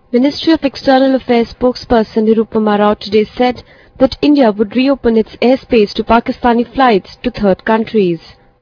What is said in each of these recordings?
Ministry of External Affairs spokesperson Nirupama Rao today said that India would reopen its airspace to Pakistani flights to third countries.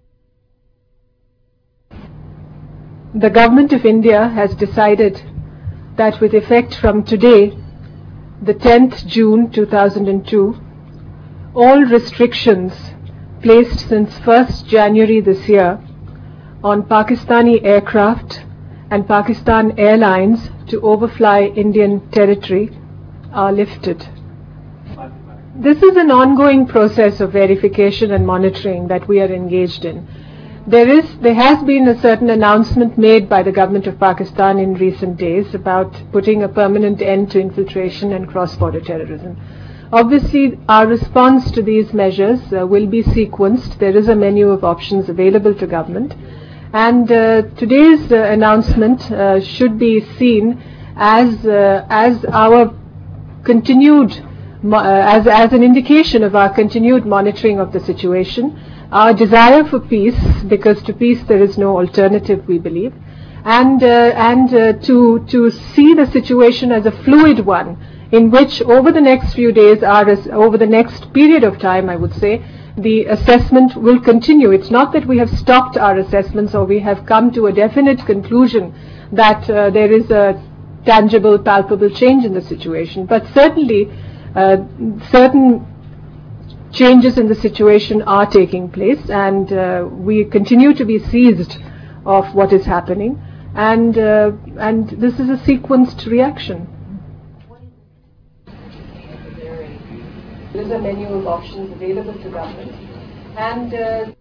The Government of India has decided that with effect from today, the 10th June 2002, all restrictions placed since 1st January this year on Pakistani aircraft and Pakistan Airlines to overfly Indian territory are lifted. This is an ongoing process of verification and monitoring that we are engaged in. There has been a certain announcement made by the government of Pakistan in recent days about putting a permanent end to infiltration and cross-border terrorism. Obviously, our response to these measures will be sequenced. There is a menu of options available to government. And today's announcement should be seen as our continued, as an indication of our continued monitoring of the situation, our desire for peace, because to peace there is no alternative, we believe, and to see the situation as a fluid one, in which over the next few days, over the next period of time, I would say, the assessment will continue. It's not that we have stopped our assessments or we have come to a definite conclusion that there is a tangible, palpable change in the situation, but certainly certain changes in the situation are taking place, and we continue to be seized of what is happening, and this is a sequenced reaction. There is a menu of options available to government, and